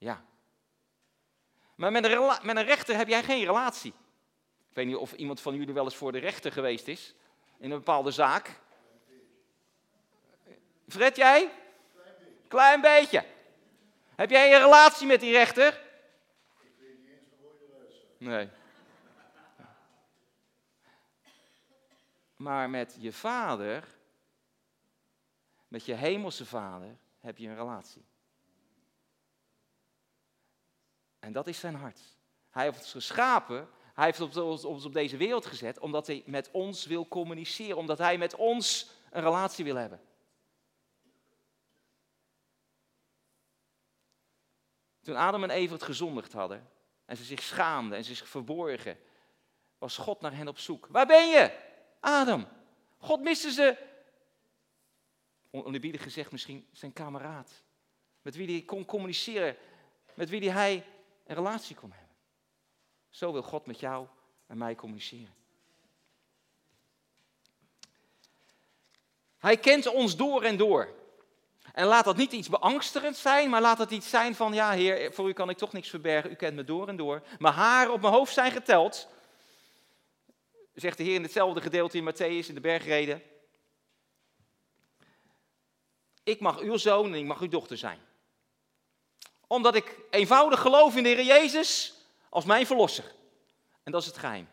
Ja. Maar met een rechter heb jij geen relatie. Ik weet niet of iemand van jullie wel eens voor de rechter geweest is. In een bepaalde zaak. Fred, jij? Klein beetje. Heb jij een relatie met die rechter? Ik weet niet eens hoe je eruit ziet. Nee. Maar met je vader, met je hemelse vader, heb je een relatie. En dat is zijn hart. Hij heeft ons geschapen, hij heeft ons op deze wereld gezet, omdat hij met ons wil communiceren, omdat hij met ons een relatie wil hebben. Toen Adam en Eva het gezondigd hadden, en ze zich schaamden en ze zich verborgen, was God naar hen op zoek. Waar ben je, Adam? God miste ze, oneerbiedig gezegd misschien, zijn kameraad. Met wie hij kon communiceren, met wie hij een relatie kon hebben. Zo wil God met jou en mij communiceren. Hij kent ons door en door. En laat dat niet iets beangstigends zijn, maar laat dat iets zijn van, ja Heer, voor u kan ik toch niks verbergen, u kent me door en door. Mijn haren op mijn hoofd zijn geteld, zegt de Heer in hetzelfde gedeelte in Matthäus, in de bergreden. Ik mag uw zoon en ik mag uw dochter zijn. Omdat ik eenvoudig geloof in de Heer Jezus als mijn verlosser. En dat is het geheim.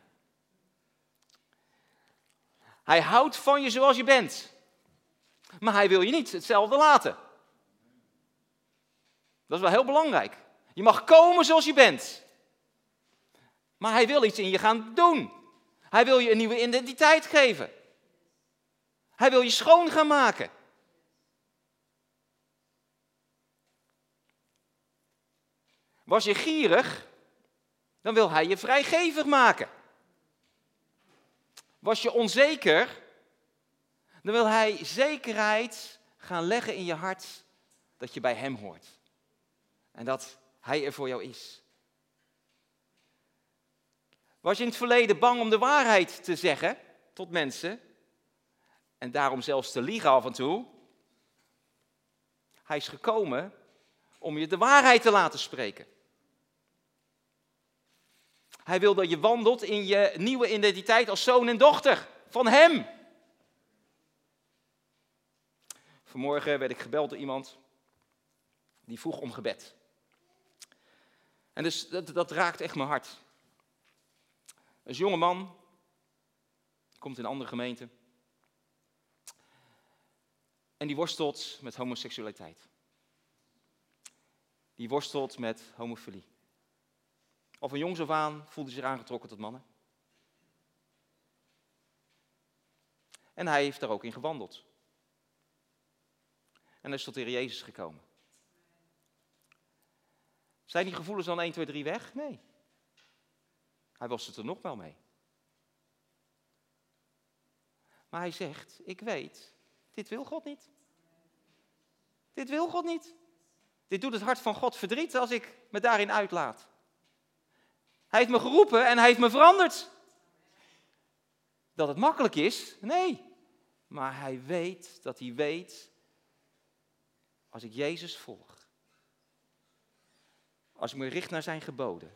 Hij houdt van je zoals je bent. Maar hij wil je niet hetzelfde laten. Dat is wel heel belangrijk. Je mag komen zoals je bent. Maar hij wil iets in je gaan doen. Hij wil je een nieuwe identiteit geven. Hij wil je schoon gaan maken. Was je gierig, dan wil hij je vrijgevig maken. Was je onzeker, dan wil hij zekerheid gaan leggen in je hart dat je bij hem hoort. En dat hij er voor jou is. Was je in het verleden bang om de waarheid te zeggen tot mensen en daarom zelfs te liegen af en toe? Hij is gekomen om je de waarheid te laten spreken. Hij wil dat je wandelt in je nieuwe identiteit als zoon en dochter van hem. Vanmorgen werd ik gebeld door iemand die vroeg om gebed. En dus dat raakt echt mijn hart. Een jonge man, komt in een andere gemeente. En die worstelt met homoseksualiteit. Die worstelt met homofilie. Al van jongs af aan voelde hij zich aangetrokken tot mannen. En hij heeft daar ook in gewandeld. En hij is tot de Heer Jezus gekomen. Zijn die gevoelens dan 1, 2, 3 weg? Nee. Hij was het er nog wel mee. Maar hij zegt, ik weet, dit wil God niet. Dit wil God niet. Dit doet het hart van God verdriet als ik me daarin uitlaat. Hij heeft me geroepen en hij heeft me veranderd. Dat het makkelijk is? Nee. Maar hij weet dat hij weet, als ik Jezus volg, als ik me richt naar zijn geboden,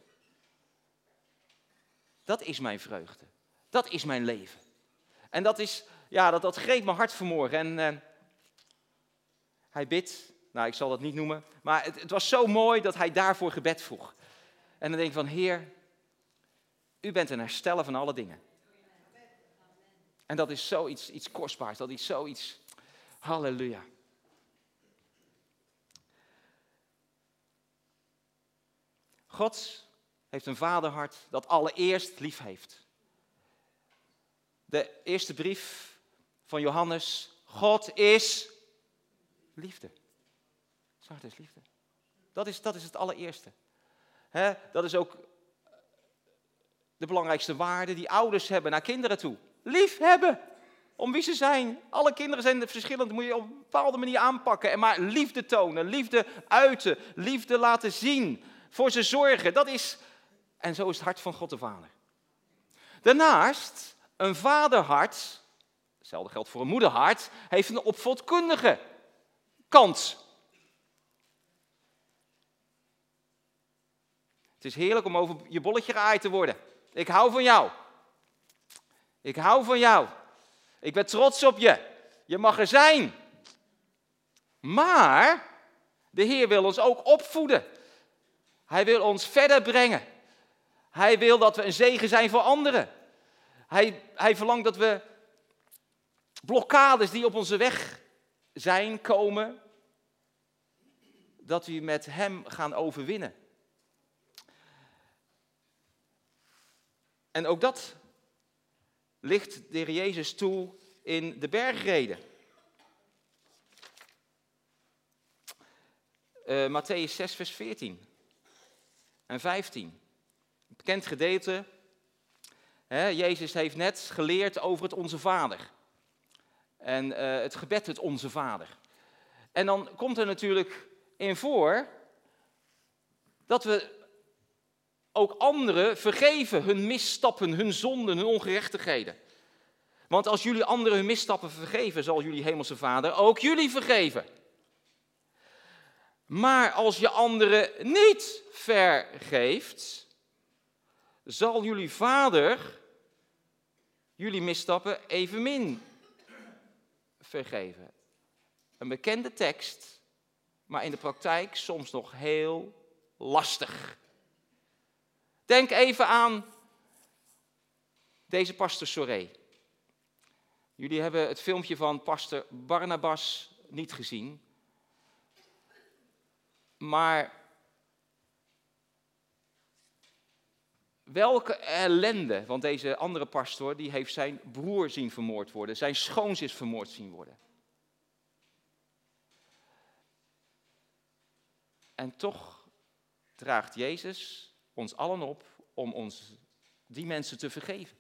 dat is mijn vreugde. Dat is mijn leven. En dat is, ja, dat greep mijn hart vanmorgen. En hij bidt, nou ik zal dat niet noemen, maar het was zo mooi dat hij daarvoor gebed vroeg. En dan denk ik van, Heer, u bent een hersteller van alle dingen. En dat is zoiets iets kostbaars, dat is zoiets, halleluja. God heeft een vaderhart dat allereerst lief heeft. De eerste brief van Johannes, God is liefde. Zijn hart is liefde. Dat is het allereerste. Dat is ook de belangrijkste waarde die ouders hebben naar kinderen toe. Lief hebben. Om wie ze zijn. Alle kinderen zijn verschillend. Moet je op een bepaalde manier aanpakken. En maar liefde tonen. Liefde uiten. Liefde laten zien. Voor ze zorgen. Dat is. En zo is het hart van God de Vader. Daarnaast, een vaderhart. Hetzelfde geldt voor een moederhart. Heeft een opvoedkundige kant. Het is heerlijk om over je bolletje geaaid te worden. Ik hou van jou. Ik hou van jou. Ik ben trots op je. Je mag er zijn. Maar de Heer wil ons ook opvoeden. Hij wil ons verder brengen. Hij wil dat we een zegen zijn voor anderen. Hij verlangt dat we blokkades die op onze weg zijn, komen, dat we met hem gaan overwinnen. En ook dat ligt de Heer Jezus toe in de bergreden. Mattheüs 6, vers 14 en 15. Een bekend gedeelte. Jezus heeft net geleerd over het Onze Vader. En het gebed het Onze Vader. En dan komt er natuurlijk in voor dat we ook anderen vergeven hun misstappen, hun zonden, hun ongerechtigheden. Want als jullie anderen hun misstappen vergeven, zal jullie hemelse Vader ook jullie vergeven. Maar als je anderen niet vergeeft, zal jullie Vader jullie misstappen evenmin vergeven. Een bekende tekst, maar in de praktijk soms nog heel lastig. Denk even aan deze pastor Soré. Jullie hebben het filmpje van pastor Barnabas niet gezien. Maar welke ellende, want deze andere pastor die heeft zijn broer zien vermoord worden. Zijn schoonzus is vermoord zien worden. En toch draagt Jezus ons allen op om ons die mensen te vergeven.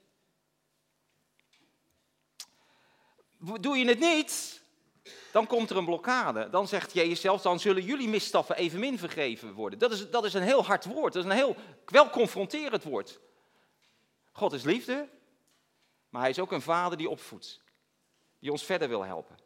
Doe je het niet, dan komt er een blokkade. Dan zegt Jezus zelf, dan zullen jullie misstappen evenmin vergeven worden. Dat is een heel hard woord, dat is een heel wel confronterend woord. God is liefde, maar hij is ook een vader die opvoedt. Die ons verder wil helpen.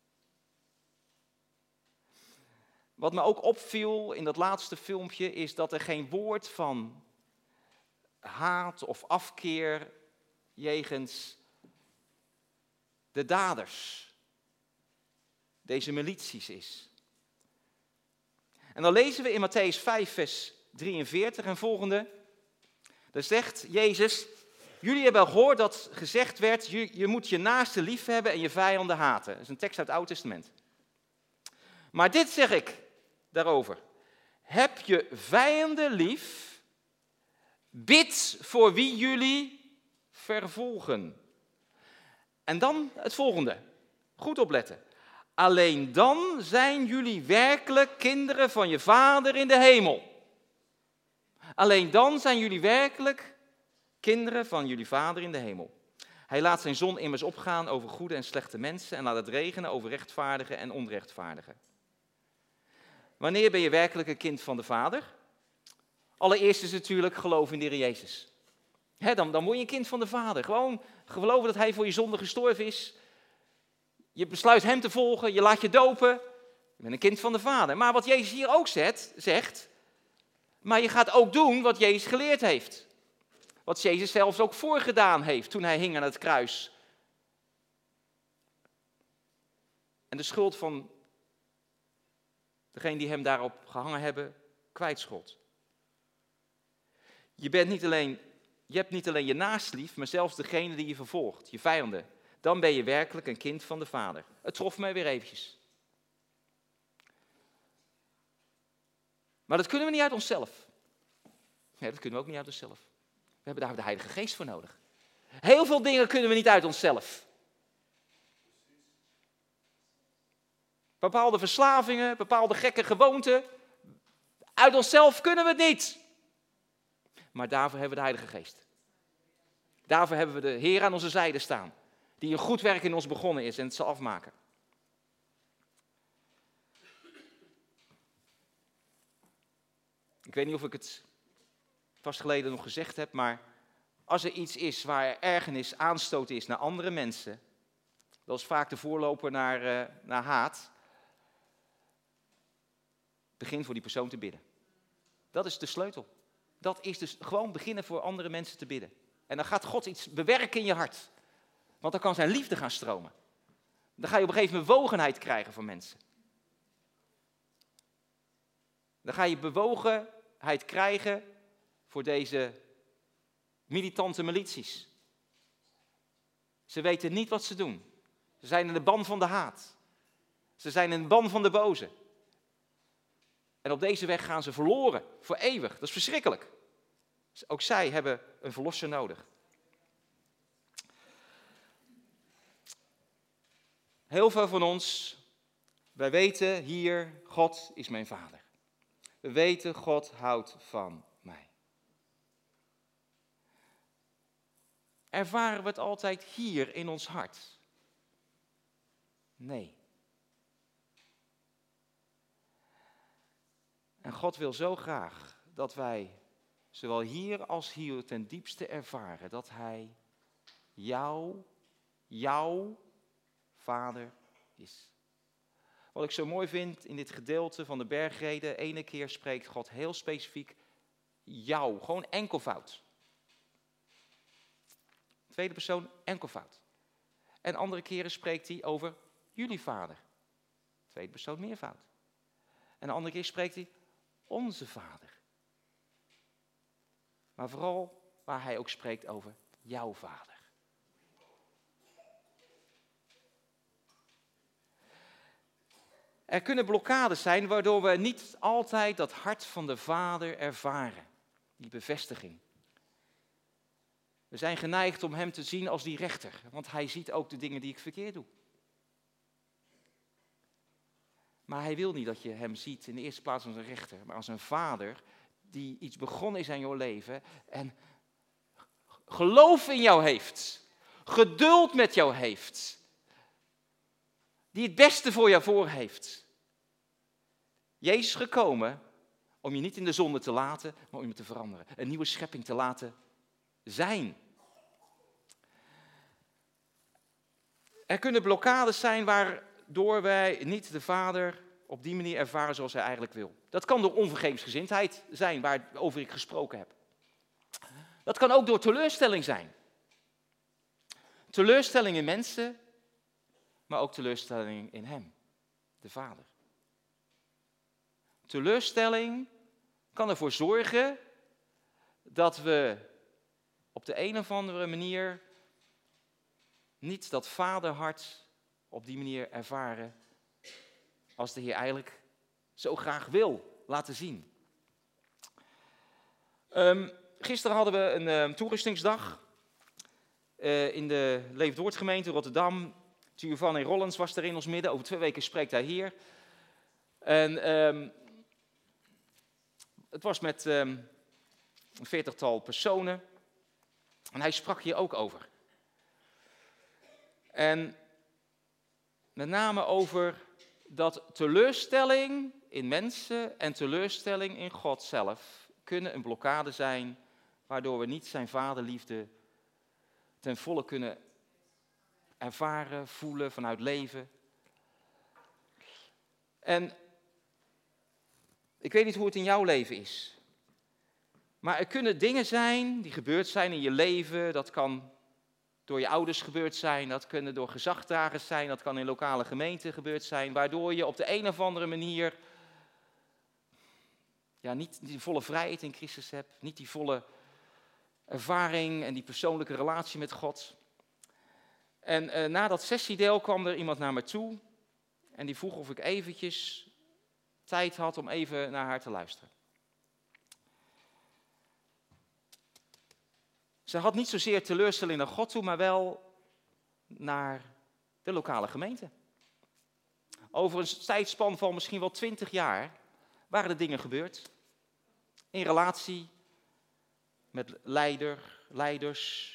Wat me ook opviel in dat laatste filmpje is dat er geen woord van haat of afkeer jegens de daders, deze milities is. En dan lezen we in Mattheüs 5, vers 43 en volgende. Daar zegt Jezus, jullie hebben gehoord dat gezegd werd, je moet je naaste lief hebben en je vijanden haten. Dat is een tekst uit het Oude Testament. Maar dit zeg ik daarover. Heb je vijanden lief, bid voor wie jullie vervolgen. En dan het volgende. Goed opletten. Alleen dan zijn jullie werkelijk kinderen van je Vader in de hemel. Alleen dan zijn jullie werkelijk kinderen van jullie Vader in de hemel. Hij laat zijn zon immers opgaan over goede en slechte mensen en laat het regenen over rechtvaardigen en onrechtvaardigen. Wanneer ben je werkelijk een kind van de Vader? Allereerst is het natuurlijk geloof in de Heer Jezus. Dan word je een kind van de Vader. Gewoon geloven dat hij voor je zonde gestorven is. Je besluit hem te volgen, je laat je dopen. Je bent een kind van de Vader. Maar wat Jezus hier ook zegt, maar je gaat ook doen wat Jezus geleerd heeft. Wat Jezus zelfs ook voorgedaan heeft toen hij hing aan het kruis. En de schuld van degene die hem daarop gehangen hebben, kwijtschold. Je hebt niet alleen je naast lief, maar zelfs degene die je vervolgt, je vijanden. Dan ben je werkelijk een kind van de Vader. Het trof mij weer eventjes. Maar dat kunnen we niet uit onszelf. Nee, dat kunnen we ook niet uit onszelf. We hebben daar de Heilige Geest voor nodig. Heel veel dingen kunnen we niet uit onszelf. Bepaalde verslavingen, bepaalde gekke gewoonten. Uit onszelf kunnen we het niet. Maar daarvoor hebben we de Heilige Geest. Daarvoor hebben we de Heer aan onze zijde staan. Die een goed werk in ons begonnen is en het zal afmaken. Ik weet niet of ik het vast geleden nog gezegd heb, maar als er iets is waar er ergernis, aanstoot is naar andere mensen, dat is vaak de voorloper naar haat. Begin voor die persoon te bidden. Dat is de sleutel. Dat is dus gewoon beginnen voor andere mensen te bidden. En dan gaat God iets bewerken in je hart. Want dan kan zijn liefde gaan stromen. Dan ga je op een gegeven moment bewogenheid krijgen van mensen. Dan ga je bewogenheid krijgen voor deze militante milities. Ze weten niet wat ze doen. Ze zijn in de ban van de haat. Ze zijn in de ban van de boze. En op deze weg gaan ze verloren, voor eeuwig. Dat is verschrikkelijk. Ook zij hebben een verlosser nodig. Heel veel van ons, wij weten hier, God is mijn vader. We weten, God houdt van mij. Ervaren we het altijd hier in ons hart? Nee. En God wil zo graag dat wij, zowel hier als hier, ten diepste ervaren dat Hij jouw Vader is. Wat ik zo mooi vind in dit gedeelte van de bergreden, ene keer spreekt God heel specifiek jou, gewoon enkelvoud. Tweede persoon enkelvoud. En andere keren spreekt hij over jullie Vader. Tweede persoon meervoud. En de andere keer spreekt hij onze Vader. Maar vooral waar hij ook spreekt over jouw Vader. Er kunnen blokkades zijn waardoor we niet altijd dat hart van de Vader ervaren. Die bevestiging. We zijn geneigd om hem te zien als die rechter. Want hij ziet ook de dingen die ik verkeerd doe. Maar hij wil niet dat je hem ziet in de eerste plaats als een rechter. Maar als een vader die iets begonnen is aan jouw leven. En geloof in jou heeft. Geduld met jou heeft. Die het beste voor jou voor heeft. Jezus is gekomen om je niet in de zonde te laten, maar om je te veranderen. Een nieuwe schepping te laten zijn. Er kunnen blokkades zijn waardoor wij niet de Vader op die manier ervaren zoals hij eigenlijk wil. Dat kan door onvergevensgezindheid zijn, waarover ik gesproken heb. Dat kan ook door teleurstelling zijn. Teleurstelling in mensen, maar ook teleurstelling in hem, de Vader. Teleurstelling kan ervoor zorgen dat we op de een of andere manier niet dat vaderhart op die manier ervaren als de Heer eigenlijk zo graag wil laten zien. Gisteren hadden we een toerustingsdag in de Leefwoord-gemeente Rotterdam. Giovanni Rollens was er in ons midden. Over 2 weken spreekt hij hier. En het was met een 40-tal personen. En hij sprak hier ook over. En met name over dat teleurstelling in mensen en teleurstelling in God zelf kunnen een blokkade zijn, waardoor we niet zijn vaderliefde ten volle kunnen ervaren, voelen vanuit leven. En ik weet niet hoe het in jouw leven is. Maar er kunnen dingen zijn die gebeurd zijn in je leven. Dat kan door je ouders gebeurd zijn. Dat kunnen door gezagdragers zijn. Dat kan in lokale gemeenten gebeurd zijn. Waardoor je op de een of andere manier niet die volle vrijheid in Christus hebt. Niet die volle ervaring en die persoonlijke relatie met God. En na dat sessiedeel kwam er iemand naar me toe. En die vroeg of ik eventjes tijd had om even naar haar te luisteren. Ze had niet zozeer teleurstelling naar God toe, maar wel naar de lokale gemeente. Over een tijdspan van misschien wel 20 jaar waren er dingen gebeurd. In relatie met leiders.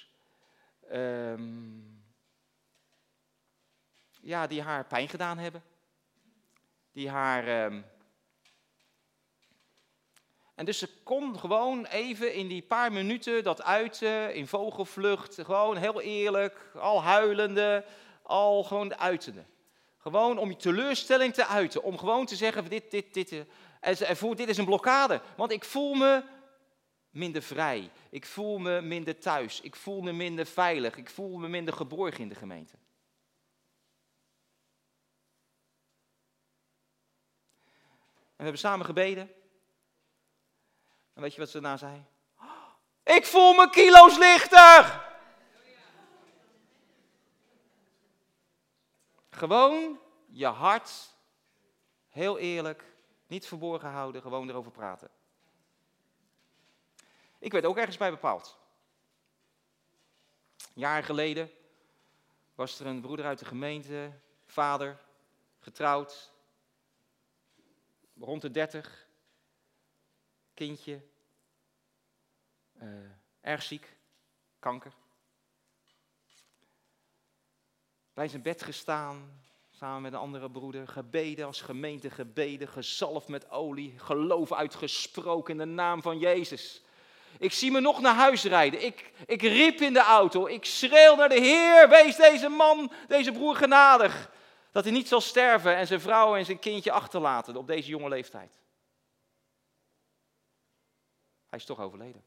Die haar pijn gedaan hebben. Die haar... En dus ze kon gewoon even in die paar minuten dat uiten, in vogelvlucht, gewoon heel eerlijk, al huilende, al gewoon uitende. Gewoon om je teleurstelling te uiten, om gewoon te zeggen, dit. En ze ervoer, dit is een blokkade, want ik voel me minder vrij. Ik voel me minder thuis. Ik voel me minder veilig. Ik voel me minder geborgen in de gemeente. En we hebben samen gebeden. En weet je wat ze daarna zei? Ik voel me kilo's lichter! Gewoon je hart, heel eerlijk, niet verborgen houden, gewoon erover praten. Ik werd ook ergens bij bepaald. Jaren geleden was er een broeder uit de gemeente, vader, getrouwd, rond de 30, kindje, erg ziek, kanker. Bij zijn bed gestaan, samen met een andere broeder, gebeden als gemeente, gebeden, gezalfd met olie, geloof uitgesproken in de naam van Jezus. Ik zie me nog naar huis rijden. Ik riep in de auto, ik schreeuw naar de Heer, wees deze man, deze broer genadig. Dat hij niet zal sterven en zijn vrouw en zijn kindje achterlaten op deze jonge leeftijd. Hij is toch overleden.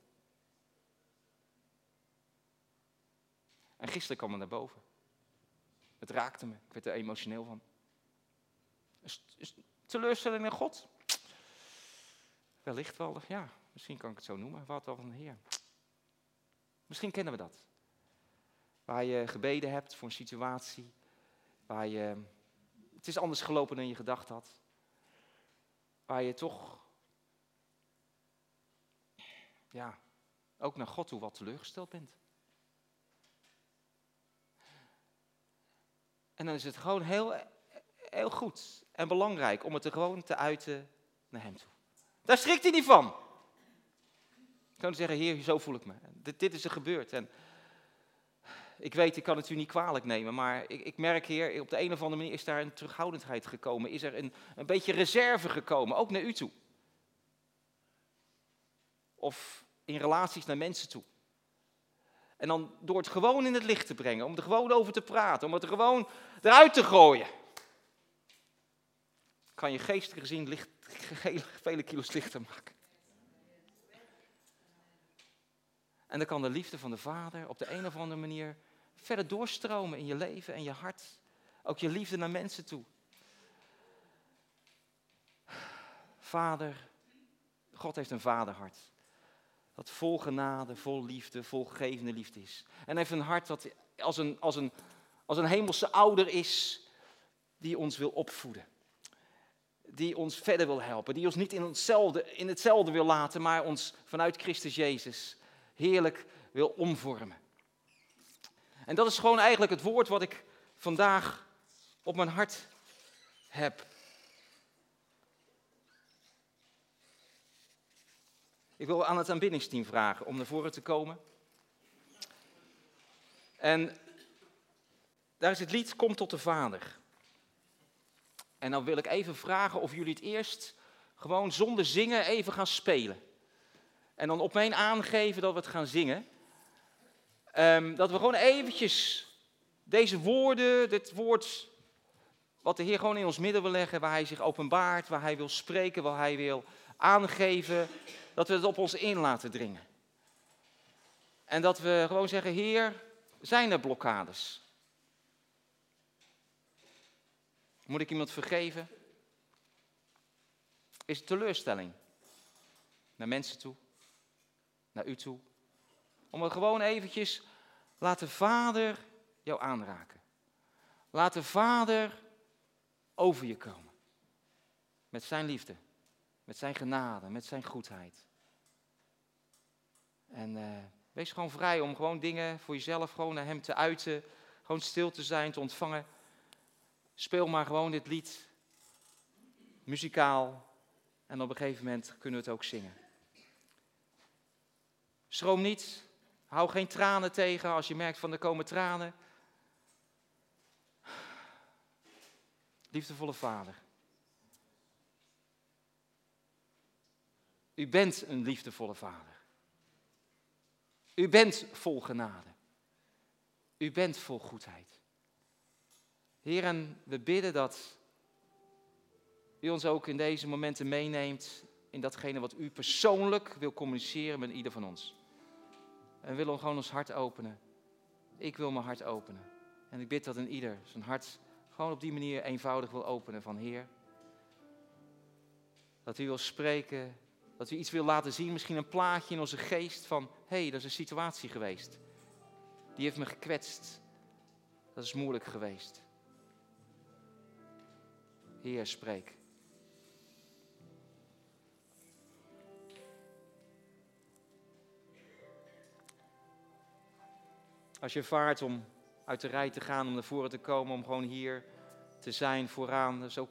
En gisteren kwam hij naar boven. Het raakte me, ik werd er emotioneel van. Is teleurstelling in God? Wellicht wel, ja, misschien kan ik het zo noemen. Wat wel van de Heer. Misschien kennen we dat. Waar je gebeden hebt voor een situatie, waar het is anders gelopen dan je gedacht had. Waar je toch, ja, ook naar God toe wat teleurgesteld bent. En dan is het gewoon heel goed en belangrijk om het er gewoon te uiten naar hem toe. Daar schrikt hij niet van. Gewoon zeggen, Heer, zo voel ik me. Dit is er gebeurd. En ik weet, ik kan het u niet kwalijk nemen, maar ik merk, Heer, op de een of andere manier is daar een terughoudendheid gekomen. Is er een beetje reserve gekomen, ook naar u toe. Of in relaties naar mensen toe. En dan door het gewoon in het licht te brengen, om er gewoon over te praten, om het er gewoon eruit te gooien. Kan je geestelijk gezien vele kilo's lichter maken. En dan kan de liefde van de Vader op de een of andere manier verder doorstromen in je leven en je hart. Ook je liefde naar mensen toe. Vader, God heeft een vaderhart. Dat vol genade, vol liefde, vol gegevende liefde is. En hij heeft een hart dat als een hemelse ouder is, die ons wil opvoeden. Die ons verder wil helpen. Die ons niet in hetzelfde wil laten, maar ons vanuit Christus Jezus heerlijk wil omvormen. En dat is gewoon eigenlijk het woord wat ik vandaag op mijn hart heb. Ik wil aan het aanbiddingsteam vragen om naar voren te komen. En daar is het lied Kom tot de Vader. En dan wil ik even vragen of jullie het eerst gewoon zonder zingen even gaan spelen. En dan op mijn aangeven dat we het gaan zingen. Dat we gewoon eventjes deze woorden, dit woord wat de Heer gewoon in ons midden wil leggen, waar hij zich openbaart, waar hij wil spreken, waar hij wil aangeven, dat we het op ons in laten dringen. En dat we gewoon zeggen, Heer, zijn er blokkades? Moet ik iemand vergeven? Is het teleurstelling? Naar mensen toe? Naar u toe? Om het gewoon eventjes, laat de Vader jou aanraken. Laat de Vader over je komen. Met zijn liefde. Met zijn genade. Met zijn goedheid. En wees gewoon vrij om gewoon dingen voor jezelf gewoon naar hem te uiten. Gewoon stil te zijn, te ontvangen. Speel maar gewoon dit lied. Muzikaal. En op een gegeven moment kunnen we het ook zingen. Schroom niet. Hou geen tranen tegen als je merkt van er komen tranen. Liefdevolle Vader. U bent een liefdevolle Vader. U bent vol genade. U bent vol goedheid. Heer, en we bidden dat u ons ook in deze momenten meeneemt in datgene wat u persoonlijk wil communiceren met ieder van ons. En we willen gewoon ons hart openen. Ik wil mijn hart openen. En ik bid dat een ieder zijn hart gewoon op die manier eenvoudig wil openen van Heer. Dat u wil spreken, dat u iets wil laten zien, misschien een plaatje in onze geest van, hé, dat is een situatie geweest. Die heeft me gekwetst. Dat is moeilijk geweest. Heer, spreek. Als je vaart om uit de rij te gaan, om naar voren te komen, om gewoon hier te zijn vooraan, dat is ook